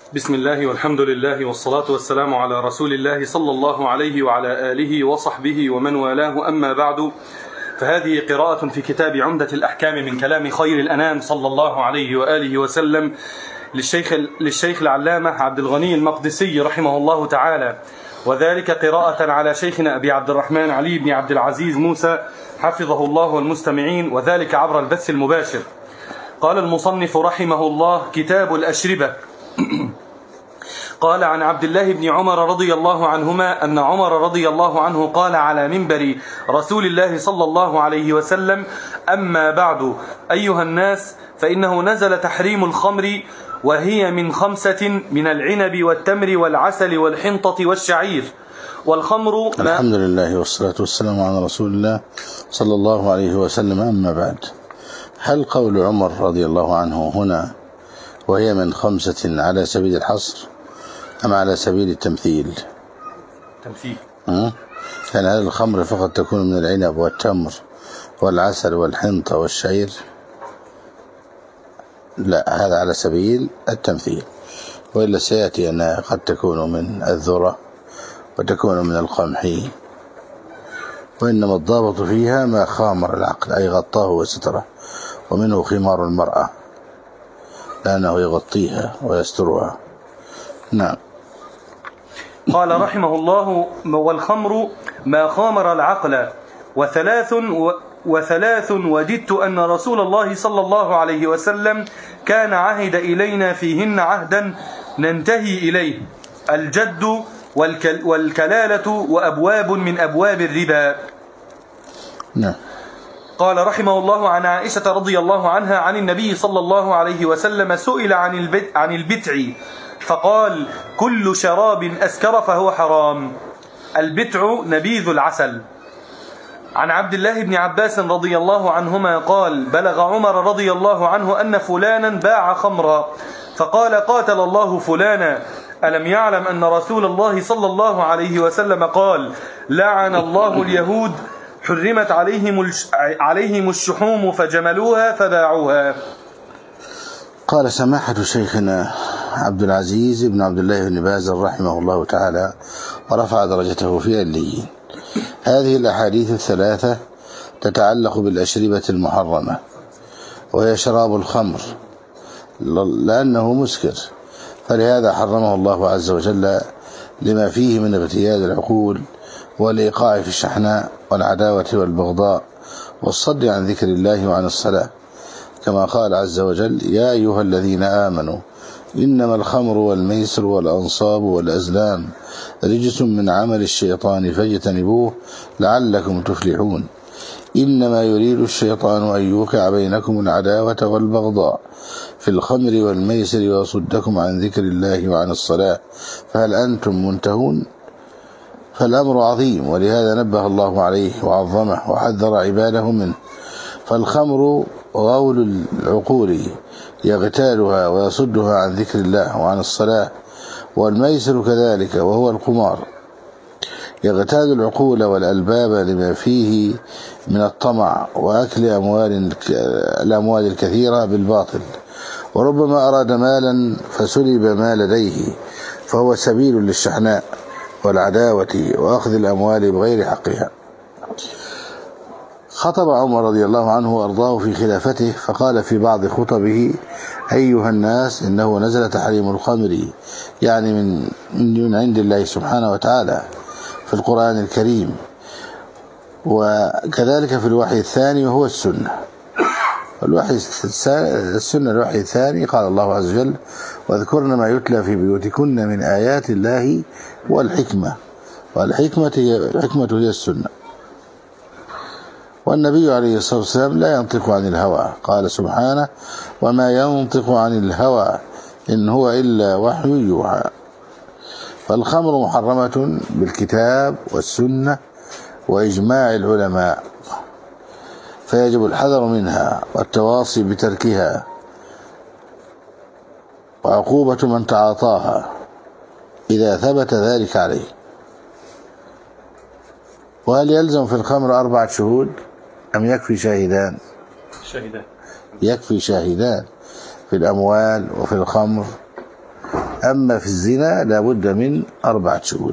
بسم الله والحمد لله والصلاة والسلام على رسول الله صلى الله عليه وعلى آله وصحبه ومن والاه، أما بعد، فهذه قراءة في كتاب عمدة الأحكام من كلام خير الأنام صلى الله عليه وآله وسلم للشيخ العلامة عبد الغني المقدسي رحمه الله تعالى، وذلك قراءة على شيخنا أبي عبد الرحمن علي بن عبد العزيز موسى حفظه الله والمستمعين، وذلك عبر البث المباشر. قال المصنف رحمه الله: كتاب الأشربة. قال عن عبد الله بن عمر رضي الله عنهما أن عمر رضي الله عنه قال على منبر رسول الله صلى الله عليه وسلم: أما بعد أيها الناس، فإنه نزل تحريم الخمر، وهي من 5 من العنب والتمر والعسل والحنطة والشعير. والخمر الحمد لله والصلاة والسلام على رسول الله صلى الله عليه وسلم. أما بعد، هل قول عمر رضي الله عنه هنا وهي من 5 على سبيل الحصر أم على سبيل التمثيل؟ تمثيل. كان هذه الخمر فقط تكون من العنب والتمر والعسل والحنطة والشعير؟ لا، هذا على سبيل التمثيل، وإلا سيأتي أنها قد تكون من الذرة وتكون من القمح، وإنما الضابط فيها ما خامر العقل، أي غطاه وستره، ومنه خمار المرأة لأنه يغطيها ويسترها. نعم. قال رحمه الله: والخمر ما خامر العقل، وثلاث وددت أن رسول الله صلى الله عليه وسلم كان عهد إلينا فيهن عهدا ننتهي إليه: الجد والكلالة وأبواب من أبواب الربا. نعم. قال رحمه الله: عن عائشة رضي الله عنها عن النبي صلى الله عليه وسلم سئل عن البتع فقال: كل شراب أسكر فهو حرام. البتع نبيذ العسل. عن عبد الله بن عباس رضي الله عنهما قال: بلغ عمر رضي الله عنه أن فلانا باع خمرا، فقال: قاتل الله فلانا، ألم يعلم أن رسول الله صلى الله عليه وسلم قال: لعن الله اليهود، حرمت عليهم الشحوم فجملوها فباعوها. قال سماحة شيخنا عبد العزيز بن عبد الله بن باز رحمه الله تعالى ورفع درجته في عليين: هذه الأحاديث الثلاثة تتعلق بالأشربة المحرمة، وهي شراب الخمر لأنه مسكر، فلهذا حرمه الله عز وجل لما فيه من ابتياد العقول والإيقاع في الشحناء والعداوة والبغضاء والصد عن ذكر الله وعن الصلاة، كما قال عز وجل: يا أيها الذين آمنوا إنما الخمر والميسر والأنصاب والأزلام رجس من عمل الشيطان فاجتنبوه لعلكم تفلحون. إنما يريد الشيطان أن يوقع بينكم العداوة والبغضاء في الخمر والميسر ويصدكم عن ذكر الله وعن الصلاة فهل أنتم منتهون؟ فالأمر عظيم، ولهذا نبه الله عليه وعظمه وحذر عباده منه. فالخمر غول العقول يغتالها ويصدها عن ذكر الله وعن الصلاة، والميسر كذلك وهو القمار يغتال العقول والألباب لما فيه من الطمع وأكل الأموال الكثيرة بالباطل، وربما أراد مالا فسلب ما لديه، فهو سبيل للشحناء والعداوة وأخذ الأموال بغير حقها. خطب عمر رضي الله عنه وأرضاه في خلافته، فقال في بعض خطبه: أيها الناس، إنه نزل تحريم الخمر، يعني من عند الله سبحانه وتعالى في القرآن الكريم، وكذلك في الوحي الثاني وهو السنة. السنة الوحي الثاني قال الله عز وجل: واذكرن ما يتلى في بيوتكن من آيات الله والحكمة، والحكمة هي السنة. والنبي عليه الصلاة والسلام لا ينطق عن الهوى، قال سبحانه: وما ينطق عن الهوى إن هو إلا وحي يوحى. فالخمر محرمة بالكتاب والسنة وإجماع العلماء، فيجب الحذر منها والتواصي بتركها وعقوبة من تعاطاها إذا ثبت ذلك عليه. وهل يلزم في الخمر 4 شهود أم يكفي شاهدان؟ شاهدان. يكفي شاهدان في الأموال وفي الخمر أما في الزنا لا بد من 4 شهود.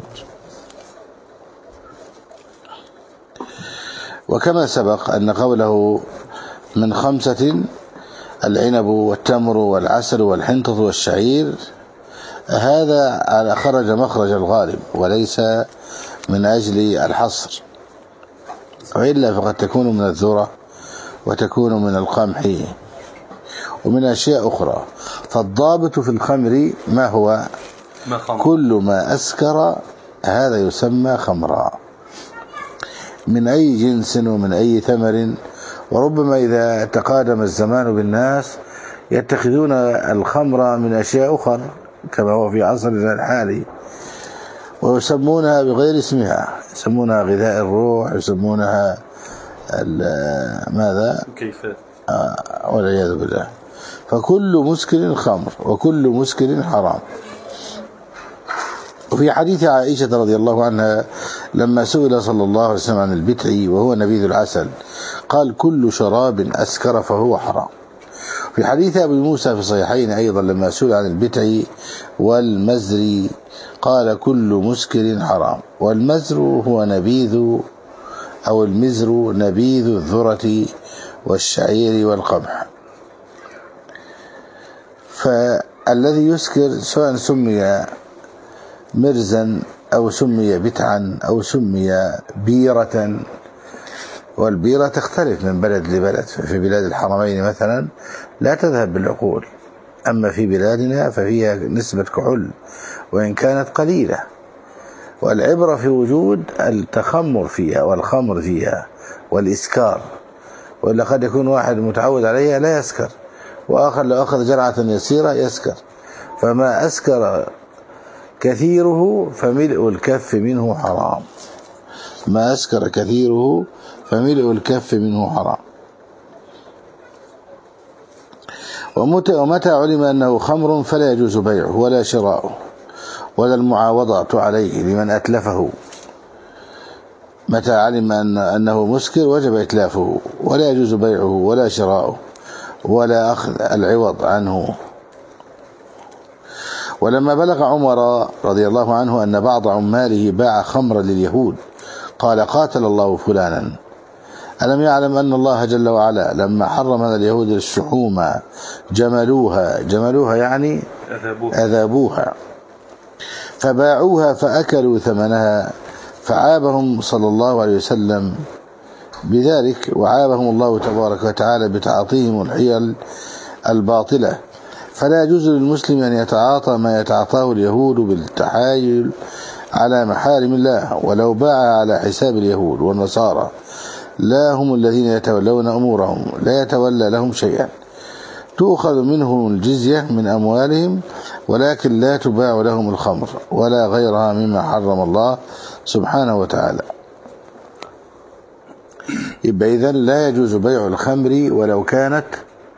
وكما سبق أن قوله من 5 العنب والتمر والعسل والحنطة والشعير هذا خرج مخرج الغالب وليس من أجل الحصر، وإلا فقد تكون من الذرة وتكون من القمح ومن أشياء أخرى. فالضابط في الخمر ما هو؟ كل ما أسكر هذا يسمى خمرا من أي جنس ومن أي ثمر. وربما إذا تقادم الزمان بالناس يتخذون الخمر من أشياء أخرى كما هو في عصرنا الحالي، ويسمونها بغير اسمها، يسمونها غذاء الروح، يسمونها ماذا كيف والعياذ بالله. فكل مسكر خمر وكل مسكر حرام. وفي حديث عائشة رضي الله عنها لما سئل صلى الله عليه وسلم عن البتع وهو نبيذ العسل قال كل شراب أسكر فهو حرام. في حديث أبي موسى في الصحيحين أيضا لما سئل عن البتع والمزر قال كل مسكر حرام. والمزر هو نبيذ أو المزر نبيذ الذرة والشعير والقمح. فالذي يسكر سواء سمي مرزا أو سمي بتعا أو سمي بيرة، والبيرة تختلف من بلد لبلد. في بلاد الحرمين مثلا لا تذهب بالعقول، أما في بلادنا ففيها نسبة كحول وإن كانت قليلة. والعبرة في وجود التخمر فيها والخمر فيها والإسكار، وإلا قد يكون واحد متعود عليها لا يسكر، وآخر لو أخذ جرعة يسيرة يسكر. فما أسكر كثيره فملء الكف منه حرام. ما أسكر كثيره فملء الكف منه حرام. ومتى علم أنه خمر فلا يجوز بيعه ولا شراؤه ولا المعاوضة عليه لمن أتلفه. متى علم أنه مسكر وجب إتلافه، ولا يجوز بيعه ولا شراؤه ولا أخذ العوض عنه. ولما بلغ عمر رضي الله عنه أن بعض عماله باع خمرا لليهود قال قاتل الله فلانا، ألم يعلم أن الله جل وعلا لما حرم على اليهود الشحوم جملوها يعني أذابوها فباعوها فأكلوا ثمنها، فعابهم صلى الله عليه وسلم بذلك، وعابهم الله تبارك وتعالى بتعاطيهم الحيل الباطلة. فلا يجوز للمسلم أن يتعاطى ما يتعاطاه اليهود بالتحايل على محارم الله ولو باع على حساب اليهود والنصارى. لا هم الذين يتولون أمورهم، لا يتولى لهم شيئا، تؤخذ منهم الجزية من أموالهم ولكن لا تباع لهم الخمر ولا غيرها مما حرم الله سبحانه وتعالى. يبقى إذن لا يجوز بيع الخمر ولو كانت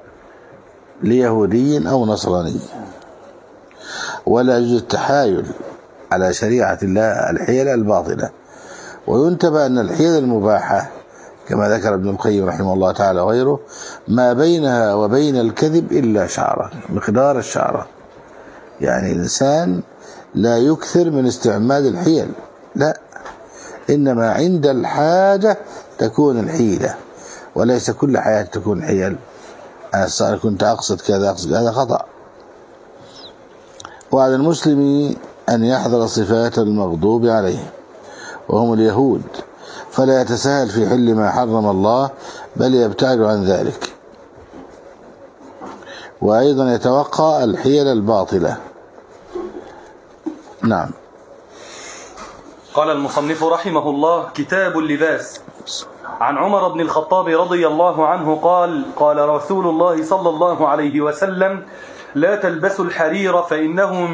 ليهودي أو نصراني، ولا يجوز التحايل على شريعة الله الحيل الباطلة. وينتبه أن الحيل المباحة كما ذكر ابن القيم رحمه الله تعالى وغيره ما بينها وبين الكذب إلا شعرة، مقدار الشعرة. يعني الإنسان لا يكثر من استعمال الحيل، لا، إنما عند الحاجة تكون الحيلة، وليس كل حياة تكون حيل. أنا كنت أقصد كذا أقصد، هذا خطأ. وعلى المسلم أن يحذر صفات المغضوب عليه وهم اليهود، فلا يتساهل في حل ما حرم الله بل يبتعد عن ذلك. وأيضا يتوقع الحيل الباطلة. نعم. قال المصنف رحمه الله: كتاب اللباس. عن عمر بن الخطاب رضي الله عنه قال: قال رسول الله صلى الله عليه وسلم: لا تلبسوا الحرير فإنه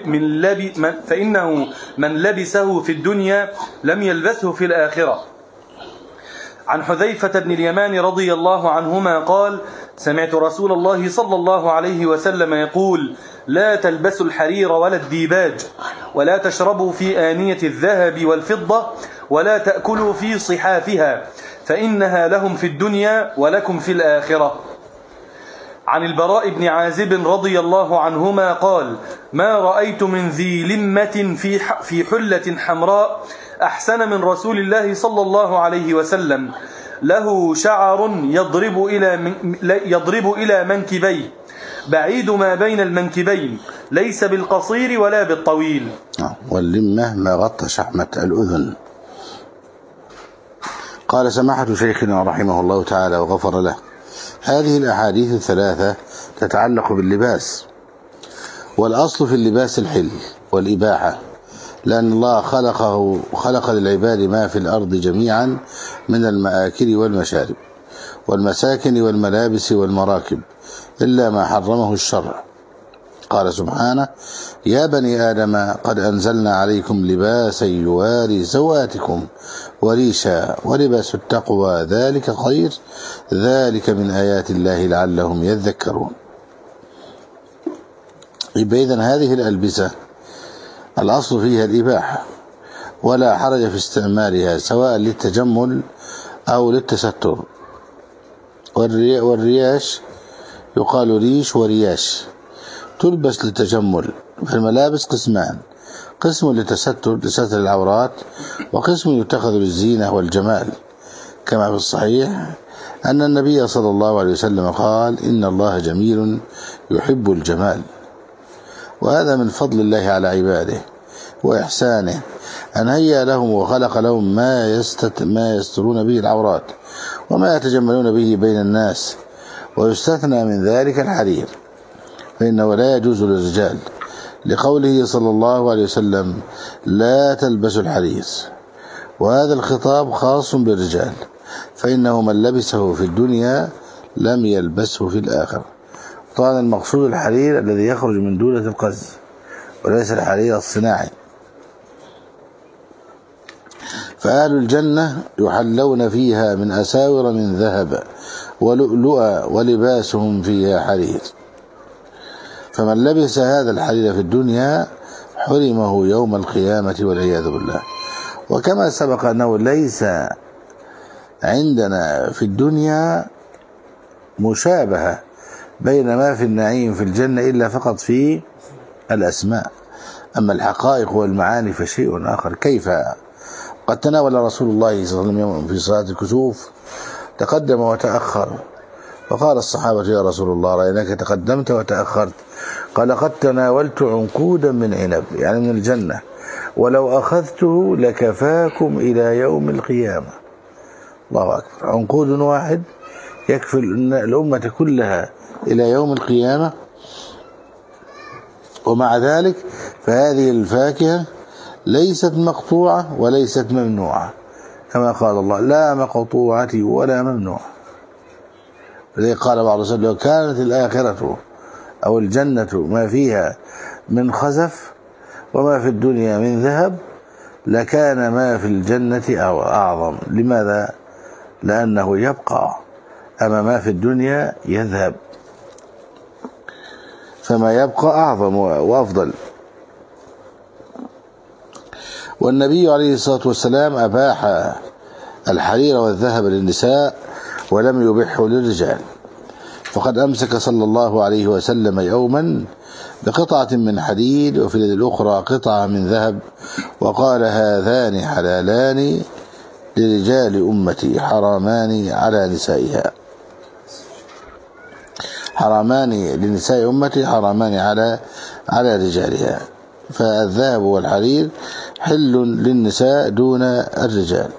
من لبسه في الدنيا لم يلبسه في الآخرة. عن حذيفة بن اليمان رضي الله عنهما قال: سمعت رسول الله صلى الله عليه وسلم يقول: لا تلبسوا الحرير ولا الديباج، ولا تشربوا في آنية الذهب والفضة، ولا تأكلوا في صحافها، فإنها لهم في الدنيا ولكم في الآخرة. عن البراء بن عازب رضي الله عنهما قال: ما رأيت من ذي لمة في حلة حمراء أحسن من رسول الله صلى الله عليه وسلم، له شعر يضرب إلى منكبيه، بعيد ما بين المنكبين، ليس بالقصير ولا بالطويل. واللمة ما غطى شحمة الأذن. قال سماحة شيخنا رحمه الله تعالى وغفر له: هذه الأحاديث الثلاثة تتعلق باللباس، والأصل في اللباس الحل والإباحة، لأن الله خلق للعباد ما في الأرض جميعا من المآكل والمشارب والمساكن والملابس والمراكب إلا ما حرمه الشرع. قال سبحانه: يا بني آدم قد أنزلنا عليكم لباسا يواري سواتكم وريشا ولباس التقوى ذلك خير، ذلك من آيات الله لعلهم يذكرون. إذن هذه الألبسة الأصل فيها الإباحة، ولا حرج في استعمالها سواء للتجمل أو للتستر. والرياش يقال ريش ورياش، تلبس للتجمل. فالملابس قسمان: قسم لستر العورات، وقسم يتخذ للزينة والجمال، كما في الصحيح أن النبي صلى الله عليه وسلم قال: إن الله جميل يحب الجمال. وهذا من فضل الله على عباده وإحسانه أن هيأ لهم وخلق لهم ما يسترون به العورات وما يتجملون به بين الناس، ويستثنى من ذلك الحرير، فإنه لا يجوز للرجال، لقوله صلى الله عليه وسلم: لا تلبسوا الحرير. وهذا الخطاب خاص بالرجال، فإنه من لبسه في الدنيا لم يلبسه في الآخرة. طبعا المقصود الحرير الذي يخرج من دولة القز، وليس الحرير الصناعي. فأهل الجنة يحلون فيها من أساور من ذهب ولؤلؤا ولباسهم فيها حرير. فمن لبس هذا الحرير في الدنيا حرمه يوم القيامة والعياذ بالله. وكما سبق أنه ليس عندنا في الدنيا مشابهة بين ما في النعيم في الجنة إلا فقط في الأسماء، أما الحقائق والمعاني فشيء آخر. كيف؟ قد تناول رسول الله صلى الله عليه وسلم في صلاة الكسوف، تقدم وتأخر، فقال الصحابة: يا رسول الله رأيناك تقدمت وتأخرت. قال: قد تناولت عنقودا من عنب، يعني من الجنة، ولو أخذته لكفاكم إلى يوم القيامة. الله أكبر، عنقود واحد يكفي الأمة كلها إلى يوم القيامة. ومع ذلك فهذه الفاكهة ليست مقطوعة وليست ممنوعة، كما قال الله: لا مقطوعة ولا ممنوعة. لذلك قال بعض الرسول: لو كانت الآخرة أو الجنة ما فيها من خزف وما في الدنيا من ذهب لكان ما في الجنة أعظم. لماذا؟ لأنه يبقى، أما ما في الدنيا يذهب، فما يبقى أعظم وأفضل. والنبي عليه الصلاة والسلام أباح الحرير والذهب للنساء ولم يبحه للرجال، فقد أمسك صلى الله عليه وسلم يوما بقطعة من حديد وفي اليد الأخرى قطعة من ذهب، وقال: هذان حلالان لرجال أمتي حرامان على نسائها. حرامان لنساء أمتي حرامان على رجالها. فالذهب والحرير حل للنساء دون الرجال.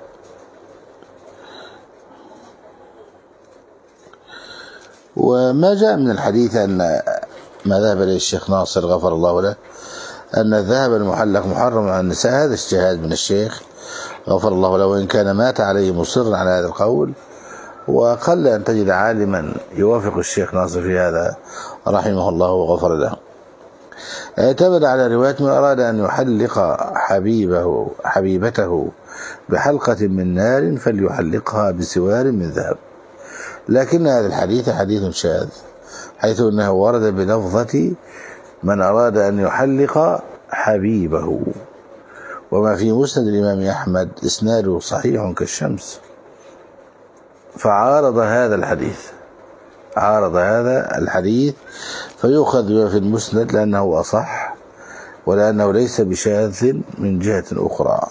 وما جاء من الحديث أن ما ذهب إليه الشيخ ناصر غفر الله له أن الذهب المحلق محرم على النساء، هذا اجتهاد من الشيخ غفر الله له، وإن كان مات عليه مصرا على هذا القول، وقل أن تجد عالما يوافق الشيخ ناصر في هذا رحمه الله وغفر له. اعتمد على رواية: من أراد أن يحلق حبيبته بحلقة من نار فليحلقها بسوار من ذهب. لكن هذا الحديث حديث شاذ، حيث أنه ورد بلفظة من أراد أن يحلق حبيبه، وما في مسند الإمام أحمد إسناده صحيح كالشمس، فعارض هذا الحديث. عارض هذا الحديث فيؤخذ بما في المسند لأنه أصح ولأنه ليس بشاذ من جهة أخرى.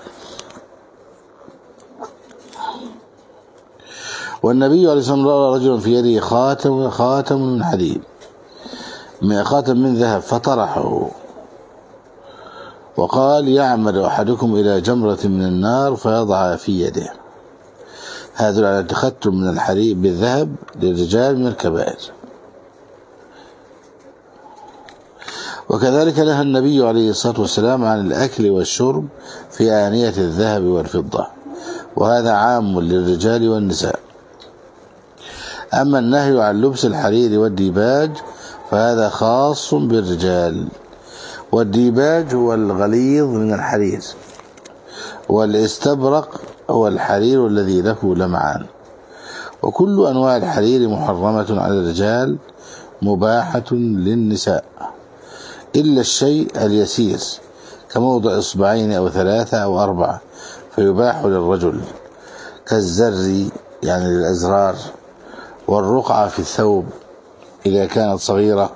والنبي عليه الصلاة والسلام رأى رجلا في يده خاتم من حديد، خاتم من ذهب، فطرحه وقال: يعمد أحدكم إلى جمرة من النار فيضعها في يده. هذا على التختم من الحرير بالذهب للرجال من الكبائر. وكذلك نهى النبي عليه الصلاة والسلام عن الأكل والشرب في آنية الذهب والفضة، وهذا عام للرجال والنساء. أما النهي عن لبس الحرير والديباج فهذا خاص بالرجال، والديباج هو الغليظ من الحرير، والاستبرق هو الحرير الذي له لمعان. وكل أنواع الحرير محرمة على الرجال مباحة للنساء إلا الشيء اليسير كموضع إصبعين أو 3 أو 4 فيباح للرجل، كالزر يعني للأزرار، والرقعة في الثوب إذا كانت صغيرة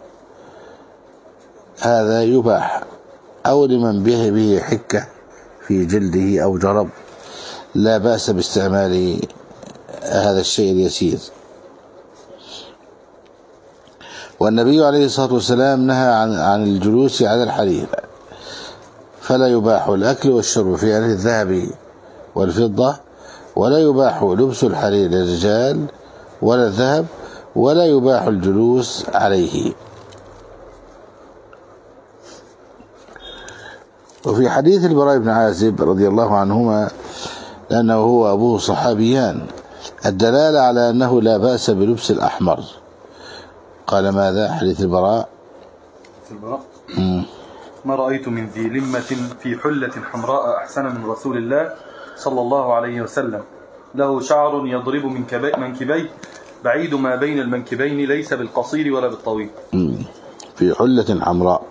هذا يباح، أو لمن به حكة في جلده أو جرب لا بأس باستعمال هذا الشيء اليسير. والنبي عليه الصلاة والسلام نهى عن الجلوس على الحرير، فلا يباح الأكل والشرب في آنية الذهب والفضة، ولا يباح لبس الحرير للرجال ولا الذهب، ولا يباح الجلوس عليه. وفي حديث البراء بن عازب رضي الله عنهما لأنه هو أبوه صحابيان الدلالة على أنه لا بأس بلبس الأحمر. قال ماذا حديث البراء؟ ما رأيت من ذي لمة في حلة حمراء أحسن من رسول الله صلى الله عليه وسلم، له شعر يضرب منكبيه بعيد ما بين المنكبين ليس بالقصير ولا بالطويل. في حلة حمراء،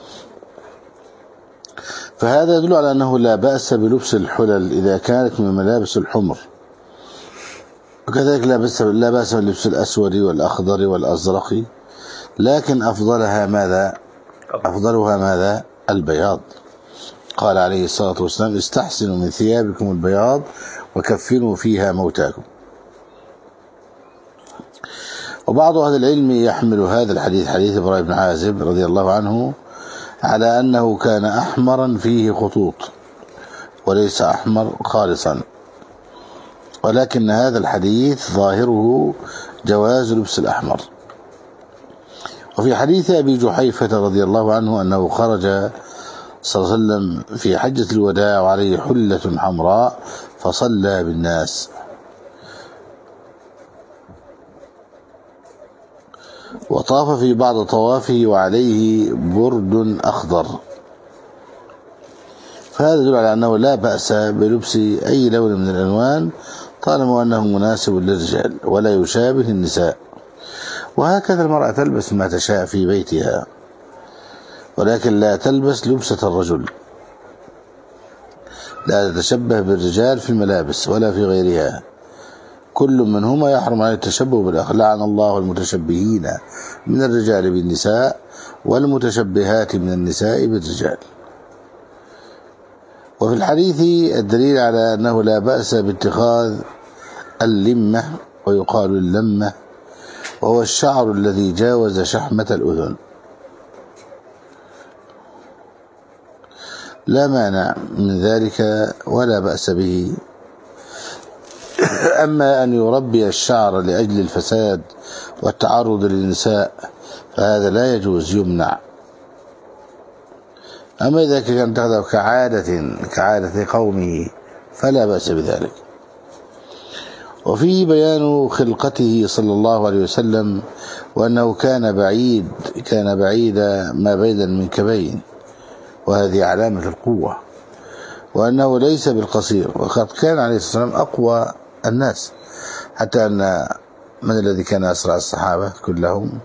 فهذا يدل على أنه لا بأس بلبس الحلل إذا كانت من ملابس الحمر. وكذلك لا بأس بلبس الأسود والأخضر والأزرق، لكن أفضلها ماذا؟ البياض. قال عليه الصلاة والسلام: استحسنوا من ثيابكم البياض وكفنوا فيها موتاكم. وبعض أهل العلم يحمل هذا الحديث، حديث البراء بن عازب رضي الله عنه، على أنه كان أحمرا فيه خطوط وليس أحمر خالصا، ولكن هذا الحديث ظاهره جواز لبس الأحمر. وفي حديث أبي جحيفة رضي الله عنه أنه خرج صلى الله عليه وسلم في حجة الوداع وعليه حلة حمراء فصلى بالناس، وطاف في بعض طوافه وعليه برد أخضر، فهذا يدل على أنه لا بأس بلبس أي لون من الألوان طالما أنه مناسب للرجال ولا يشابه النساء. وهكذا المرأة تلبس ما تشاء في بيتها، ولكن لا تلبس لبسة الرجل، لا تتشبه بالرجال في الملابس ولا في غيرها. كل منهما يحرم عليه التشبه بالآخر. لعن الله المتشبهين من الرجال بالنساء والمتشبهات من النساء بالرجال. وفي الحديث الدليل على أنه لا بأس باتخاذ اللمة، ويقال اللمة، وهو الشعر الذي جاوز شحمة الأذن، لا مانع من ذلك ولا بأس به. أما أن يربي الشعر لأجل الفساد والتعرض للنساء فهذا لا يجوز، يمنع. أما إذا كان تأخذه كعادة قومه فلا بأس بذلك. وفيه بيان خلقته صلى الله عليه وسلم، وأنه كان بعيد ما بين المنكبين، وهذه علامة القوة، وأنه ليس بالقصير، وقد كان عليه الصلاة والسلام أقوى الناس، حتى أن من الذي كان أسرع الصحابة كلهم؟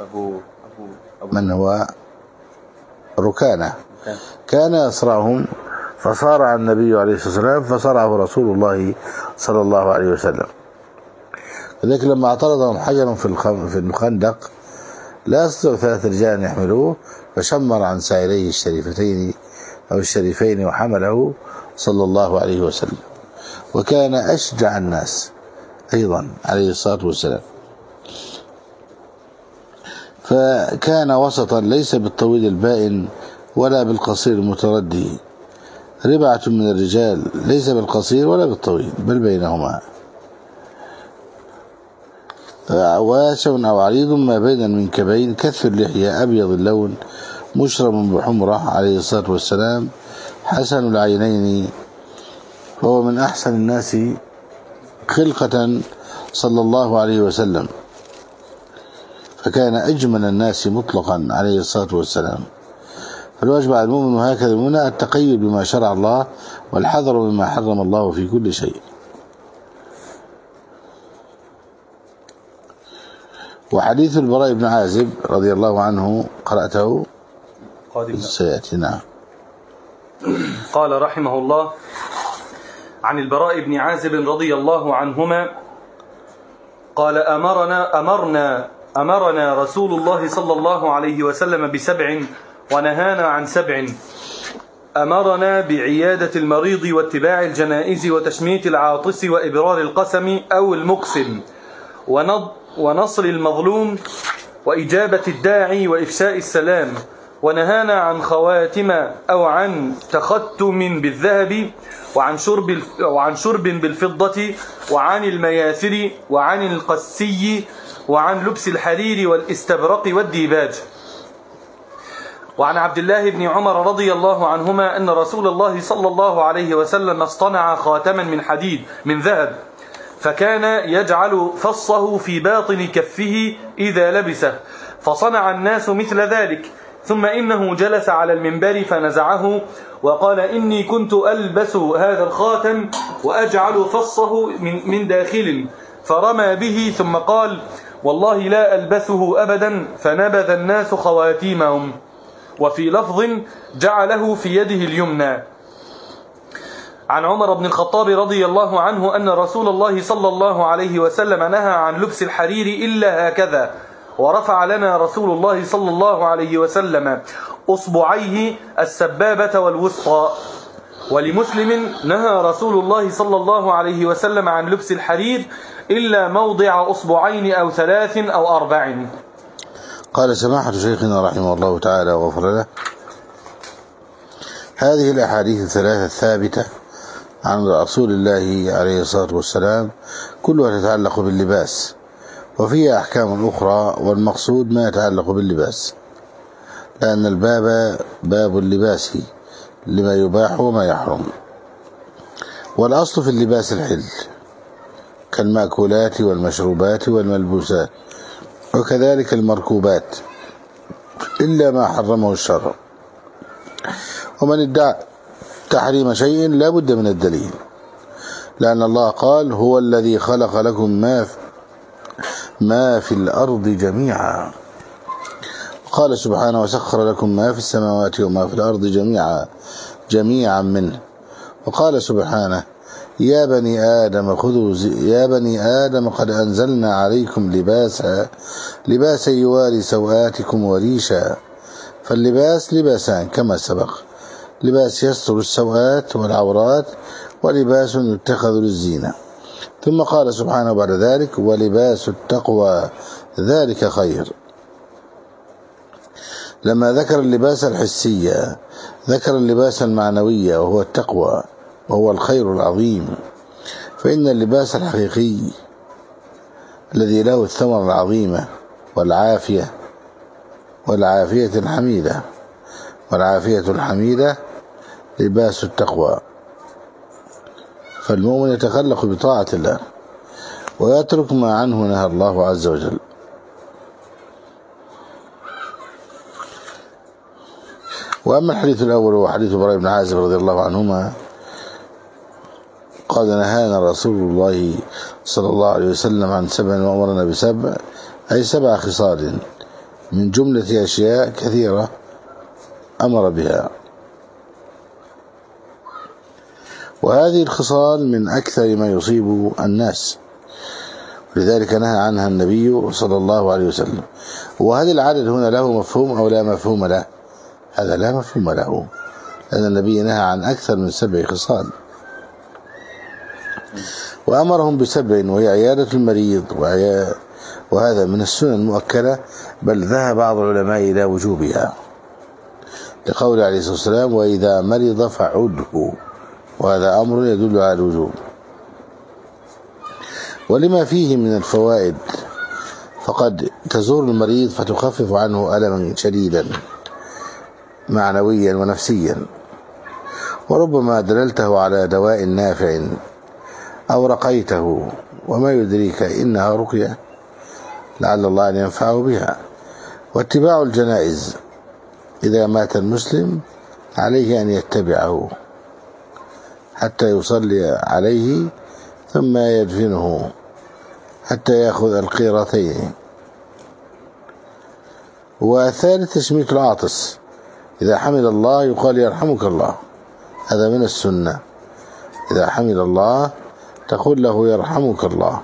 من هو؟ ركانة كان أسرعهم، فصارع النبي عليه الصلاة والسلام فصرعه رسول الله صلى الله عليه وسلم. لذلك لما اعترضهم حجر في الخندق لا يستطيع 3 رجال يحملوه، فشمر عن سائريه الشريفتين أو الشريفين وحمله صلى الله عليه وسلم. وكان أشجع الناس أيضا عليه الصلاة والسلام، فكان وسطا ليس بالطويل البائن ولا بالقصير المتردي، ربعة من الرجال ليس بالقصير ولا بالطويل بل بينهما، واسع أو عريض ما بين المنكبين، كث اللحية، أبيض اللون، مشرب بحمرة عليه الصلاة والسلام، حسن العينين، وهو من أحسن الناس خلقة صلى الله عليه وسلم، فكان أجمل الناس مطلقا عليه الصلاة والسلام. فالواجب على المؤمن وهكذا المؤمن التقيد بما شرع الله والحذر مما حرم الله في كل شيء. وحديث البراء بن عازب رضي الله عنه قرأته سيأتي. نعم. قال رحمه الله: عن البراء بن عازب رضي الله عنهما قال: أمرنا رسول الله صلى الله عليه وسلم ب7 ونهانا عن 7. أمرنا بعيادة المريض واتباع الجنائز وتشميت العاطس وإبرار القسم أو المقسم ونصر المظلوم وإجابة الداعي وإفشاء السلام. ونهانا عن خواتم أو عن تختم بالذهب وعن شرب بالفضة وعن المياثر وعن القسي وعن لبس الحرير والاستبرق والديباج. وعن عبد الله بن عمر رضي الله عنهما أن رسول الله صلى الله عليه وسلم اصطنع خاتما من حديد من ذهب، فكان يجعل فصه في باطن كفه إذا لبسه، فصنع الناس مثل ذلك. ثم إنه جلس على المنبر فنزعه وقال: إني كنت ألبس هذا الخاتم وأجعل فصه من داخل، فرمى به ثم قال: والله لا ألبسه أبدا، فنبذ الناس خواتيمهم. وفي لفظ: جعله في يده اليمنى. عن عمر بن الخطاب رضي الله عنه أن رسول الله صلى الله عليه وسلم نهى عن لبس الحرير إلا هكذا، ورفع لنا رسول الله صلى الله عليه وسلم أصبعيه السبابة والوسطى. ولمسلم: نهى رسول الله صلى الله عليه وسلم عن لبس الحرير إلا موضع أصبعين أو 3 أو 4. قال سماحة شيخنا رحمه الله تعالى وغفر له: هذه الأحاديث الثلاثة الثابتة عن رسول الله عليه الصلاة والسلام كلها تتعلق باللباس، وفيها أحكام أخرى، والمقصود ما يتعلق باللباس، لأن الباب باب اللباس لما يباح وما يحرم. والأصل في اللباس الحل كالمأكولات والمشروبات والملبوسات، وكذلك المركوبات، إلا ما حرمه الشرع. ومن ادعى تحريم شيء لا بد من الدليل، لأن الله قال: هو الذي خلق لكم ما في الأرض جميعا. قال سبحانه: وسخر لكم ما في السماوات وما في الأرض جميعا منه. وقال سبحانه: يا بني آدم قد أنزلنا عليكم لباسا يواري سوآتكم وريشا. فاللباس لباسان كما سبق: لباس يستر السوآت والعورات، ولباس يتخذ للزينة. ثم قال سبحانه بعد ذلك: ولباس التقوى ذلك خير. لما ذكر اللباس الحسي ذكر اللباس المعنوي وهو التقوى، وهو الخير العظيم. فإن اللباس الحقيقي الذي له الثمرة العظيمة والعافية الحميدة لباس التقوى. فالمؤمن يتخلق بطاعة الله ويترك ما عنه نهى الله عز وجل. وأما الحديث الأول هو حديث البراء بن عازب رضي الله عنهما قال: نهانا رسول الله صلى الله عليه وسلم عن 7 وأمرنا ب7، أي 7 خصال من جملة أشياء كثيرة أمر بها. وهذه الخصال من أكثر ما يصيب الناس، لذلك نهى عنها النبي صلى الله عليه وسلم. وهل العدد هنا له مفهوم أو لا مفهوم له؟ هذا لا مفهوم له، لأن النبي نهى عن أكثر من 7 خصال، وأمرهم ب7 وهي عيادة المريض، وهذا من السنن المؤكدة، بل ذهب بعض العلماء إلى وجوبها لقول عليه الصلاة والسلام: وإذا مرض فعده، وهذا أمر يدل على الوجوب. ولما فيه من الفوائد، فقد تزور المريض فتخفف عنه ألما شديدا معنويا ونفسيا، وربما دللته على دواء نافع أو رقيته، وما يدريك إنها رقية لعل الله أن ينفعه بها. واتباع الجنائز، إذا مات المسلم عليه أن يتبعه حتى يصلي عليه ثم يدفنه حتى يأخذ القيرتين. والثالث تشميت العاطس، إذا حمد الله يقال يرحمك الله، هذا من السنة، إذا حمد الله تقول له يرحمك الله.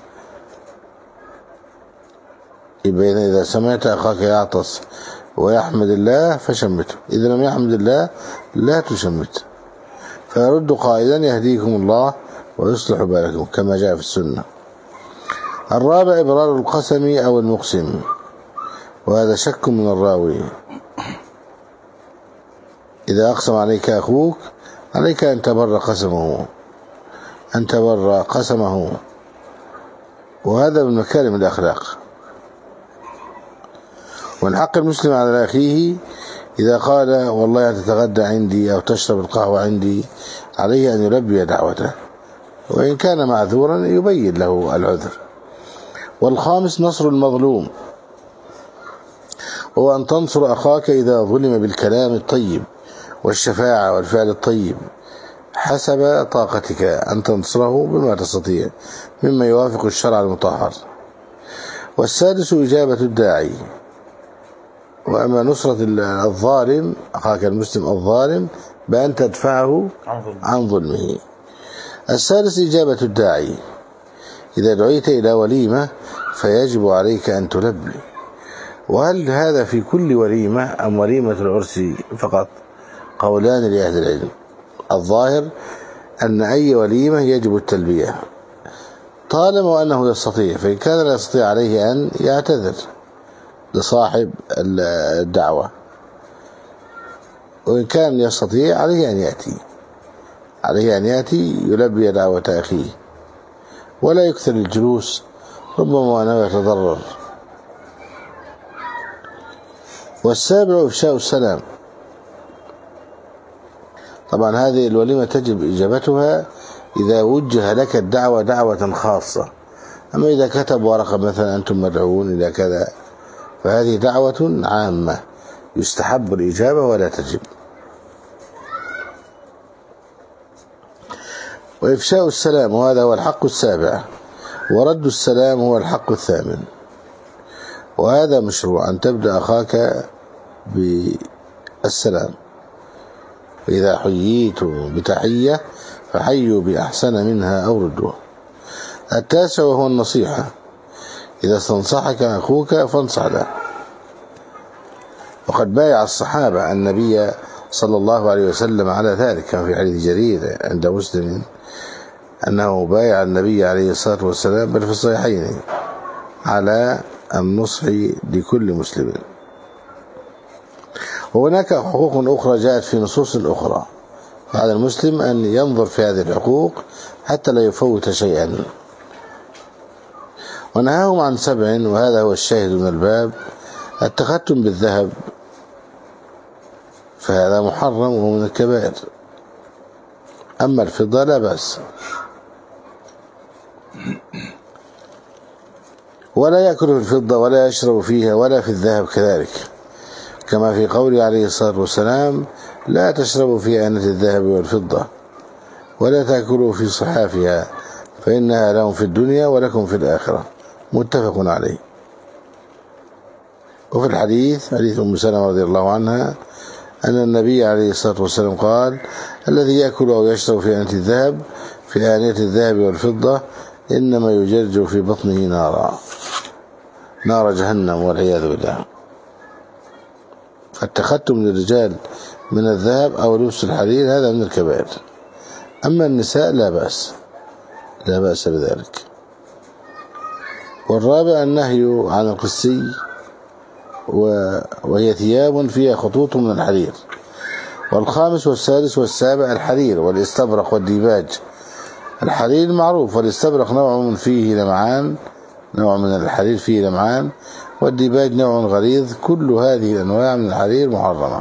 إذا سمعت أخاك يعطس ويحمد الله فشمته، إذا لم يحمد الله لا تشمت، فيرد قائلا يهديكم الله ويصلح بالكم كما جاء في السنة. الرابع إبرار القسم أو المقسم، وهذا شك من الراوي. إذا أقسم عليك أخوك عليك أن تبر قسمه، وهذا من مكارم الأخلاق. ومن حق المسلم على أخيه إذا قال والله تتغدى عندي أو تشرب القهوة عندي، عليه أن يلبي دعوته، وإن كان معذورا يبين له العذر. والخامس نصر المظلوم، هو أن تنصر أخاك إذا ظلم بالكلام الطيب والشفاعة والفعل الطيب، حسب طاقتك أن تنصره بما تستطيع مما يوافق الشرع المطهر. والسادس إجابة الداعي، وأما نصرة الظالم أخاك المسلم الظالم بأن تدفعه عن ظلمه. السادس إجابة الداعي، إذا دعيت إلى وليمة فيجب عليك أن تلبي. وهل هذا في كل وليمة أم وليمة العرس فقط؟ قولان لأهل العلم. الظاهر أن أي وليمة يجب التلبية طالما أنه يستطيع، فإن كان لا يستطيع عليه أن يعتذر لصاحب الدعوة، وإن كان يستطيع عليه أن يأتي يلبي دعوة أخيه، ولا يكثر الجلوس ربما أنه يتضرر. والسابع إفشاء السلام، طبعا هذه الوليمة تجب إجابتها إذا وجه لك الدعوة دعوة خاصة، أما إذا كتب ورقة مثلا أنتم مدعوون إلى كذا فهذه دعوة عامة يستحب الإجابة ولا تجب. وإفشاء السلام، وهذا هو الحق السابع، ورد السلام هو الحق الثامن، وهذا مشروع أن تبدأ أخاك بالسلام، وإذا حييت بتحية فحيوا بأحسن منها أو ردوها. التاسع وهو النصيحة، إذا استنصحك أخوك فانصح له، وقد بايع الصحابة النبي صلى الله عليه وسلم على ذلك، كان في حديث جرير عند مسلم أنه بايع النبي عليه الصلاة والسلام بل في الصحيحين على النصح لكل مسلم. وهناك حقوق أخرى جاءت في نصوص أخرى، فعلى المسلم أن ينظر في هذه الحقوق حتى لا يفوت شيئا. ونهاهم عن 7، وهذا هو الشاهد من الباب. التختم بالذهب فهذا محرم وهو من الكبائر، أما الفضة لا بأس. ولا يأكل في الفضة ولا يشرب فيها ولا في الذهب كذلك، كما في قوله عليه الصلاة والسلام: لا تشربوا في آنة الذهب والفضة ولا تأكلوا في صحافها فإنها لهم في الدنيا ولكم في الآخرة، متفق عليه. وفي الحديث حديث أم سلمة رضي الله عنها أن النبي عليه الصلاة والسلام قال: الذي يأكل أو يشرب في آنية الذهب والفضة إنما يجرجر في بطنه نار جهنم والعياذ بالله. فالتختم للرجال من الذهب أو لبس الحرير هذا من الكبائر. أما النساء لا بأس بذلك. والرابع النهي عن القسي وهي ثياب فيها خطوط من الحرير. والخامس والسادس والسابع الحرير والاستبرق والديباج. الحرير معروف، والاستبرق نوع من الحرير فيه لمعان، والديباج نوع غليظ. كل هذه الأنواع من الحرير محرمة.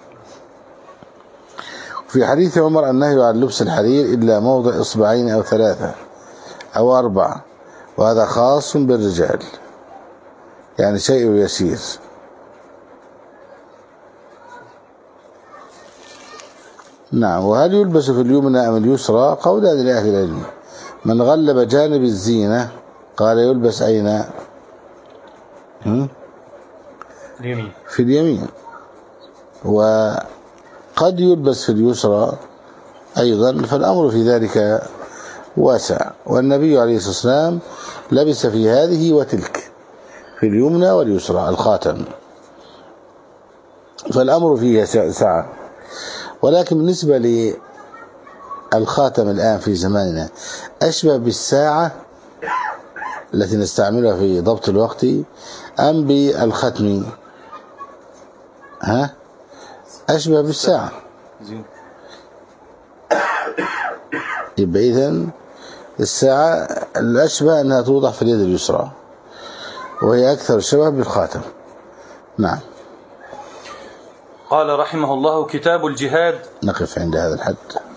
في حديث عمر النهي عن لبس الحرير إلا موضع إصبعين أو 3 أو 4، وهذا خاص بالرجال، يعني شيء يسير. نعم. وهل يلبس في اليمنى أم اليسرى؟ قولان لأهل العلم. من غلب جانب الزينة قال يلبس أين؟ في اليمين. وقد يلبس في اليسرى أيضا، فالأمر في ذلك واسع. والنبي عليه الصلاة والسلام لبس في هذه وتلك، في اليمنى واليسرى الخاتم، فالأمر فيه سعة. ولكن بالنسبة للخاتم الآن في زماننا أشبه بالساعة التي نستعملها في ضبط الوقت أم بالختم؟ أشبه بالساعة. يبقى إذن الساعة الأشبه أنها توضع في اليد اليسرى، وهي أكثر شبه بالخاتم. نعم. قال رحمه الله: كتاب الجهاد. نقف عند هذا الحد.